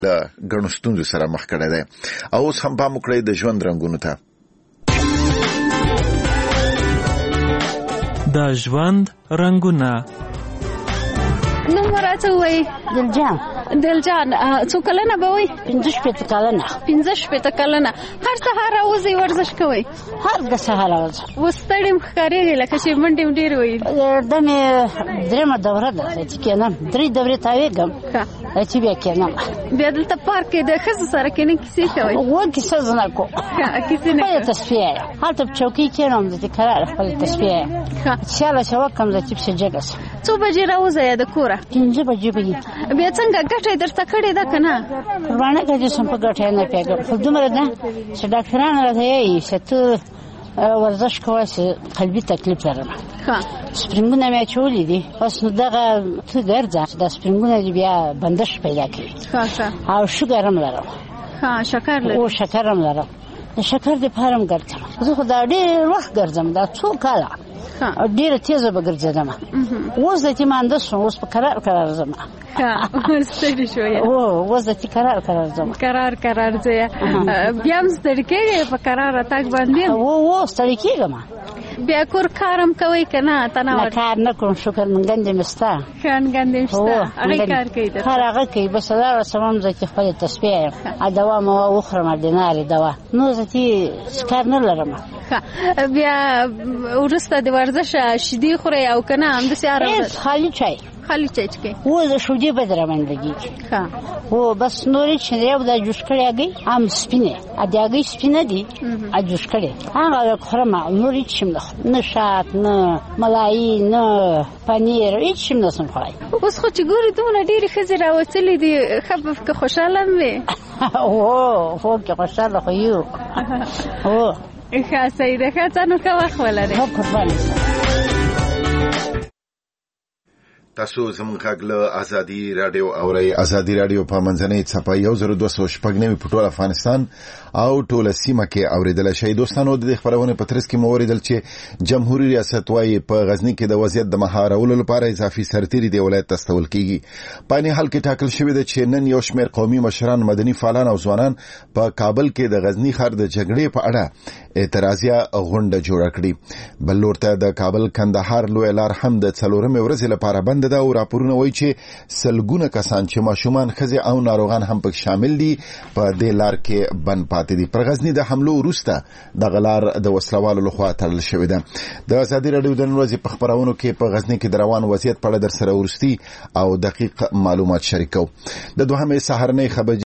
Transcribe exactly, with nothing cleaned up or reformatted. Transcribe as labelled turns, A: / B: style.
A: له ګڼو ستونزو سره مخ کړی دی او اوس هم پام وکړئ د ژوند رنګونو ته.
B: د ژوند رنګونه.
C: نو راته وای
D: دلجان
C: دلجان څو کلنه به وای؟
D: پنځه شپېته کلنه.
C: پنځه شپېته کلنه. هر سهار راوځئ ورزش کوئ؟
D: هر د سهار راوځم.
C: اوس ستړی م ښکارېږي لکه چې منډې م ډېرې وهي.
D: دا مې درېیمه دوره ده چې کېنم درې دورې تاوېږم چې بیا کېنم.
C: بیا دلته پارک کې د ښځو سره کېنئ کیسې کوئ؟
D: و کیسه زه نه کوم،
C: کیسې نه
D: خپله تصفیه یم. هلته په چوکۍ کېنم زه چې کراره خپله تصفیه یم. سیاله چې وکړم زه چې پسې جګه شم.
C: څو بجې راوځئ د کوره؟
D: پنځه بجې به وي.
C: بیا څنګه ګټه یې درته کړې ده که نه؟
D: قربانه که جسم په ګټه یې نه پوهېږم، خو دومره ده چې ډاکټران راته وایي چې ته ورزش کوه چې قلبي تکلیف لرم. سپرینګونه مې اچولي دي، بس نو دغه ته ګرځه چې دا سپرینګونه دې بیا بندش پیدا کوي. او شکر هم لرم.
C: شکر لرم؟
D: او شکر هم لرم. د شکر دپاره هم ګرځم. زه خو دا ډېر وخت ګرځم، دا څو کاله ډېره تېزه به ګرځېدم. اوس د تې مانده شوم، اوس په کرار کرار ځم.
C: ستړي شوې؟
D: هو اوس د تې کرار کرار ځم.
C: کرار کرار ځې؟ بیا هم ستړي کېږې په کراره تګ باندې؟
D: هو هو ستړي کېږم.
C: بیا کور کار هم کوئ که نه؟
D: نه کار نه کوم، شکر منګندې مې شته.
C: ښه منګندې مې شته، هغې کار کوي درته؟
D: هر هغه کوي، بس لاړ شم هم زه چې خپله تصفیه یم. دوا موا وخورم، اردینارې دوا، نو زه چې کار نه لرم.
C: بیا وروسته د ورزش شیدې خورئ او که نه همداسې هره ورځ؟
D: خالي چای.
C: خالي چای څښئ؟
D: هو د شیدې به در باندې لګېږي. هو بس نورې چې یو دا جوش کړې هګۍ هم سپینې، د هګۍ سپینه دي جوش کړې هغه خورم. نورې هېڅ شی نه خورم، نه شات نه ملایي نه پنیر، هېڅ شی نه شم خوړی.
C: اوس خو چې ګورې دومره ډېرې ښځې راوتلې دي، ښه که خوشحاله هم وې؟
D: هو هو که خوشحاله خو یو. هو
C: ښه صحیح ده. ښه څه نو ښه وخت ولرئ.
D: هو قربانې
A: تاسو زموږ غږ له ازادي رادیو اورئ. ازادي رادیو په منځنۍ څپه یو زر دوه سوه شپږ نوي په ټول افغانستان او ټوله سیمه کې اورېدلی شئ. دوستانو د دې خپرونې په ترڅ کې مو واورېدل چې جمهوریت ریاست وايي په غزني کې د وضعیت د مهارولو لپاره اضافي سرتیري د ولایت ته استول کیږي. په عین حال کې ټاکل شوې ده چې نن یو شمېر قومي مشران، مدني فعالان او ځوانان په کابل کې د غزني ښار د جګړې په اړه اعتراضیه غونډه جوړه کړي. بل لور ته د کابل کندهار لویه لار هم د څلورمې ورځې لپاره بنده ده او راپورونه وایي چې سلګونه کسان چې ماشومان، ښځې او ناروغان هم پکې شامل دي په دې لار کې بند پاتې دي. پر غزني د حملو وروسته دغه لار د وسلوالو لخوا تړل شوې ده. د ازادي راډیو د نن ورځې په خپرونو کې په غزني کې د روان وضعیت په اړه در سره وروستي او دقیق معلومات شریکو. د دوهمې سهارنۍ خبر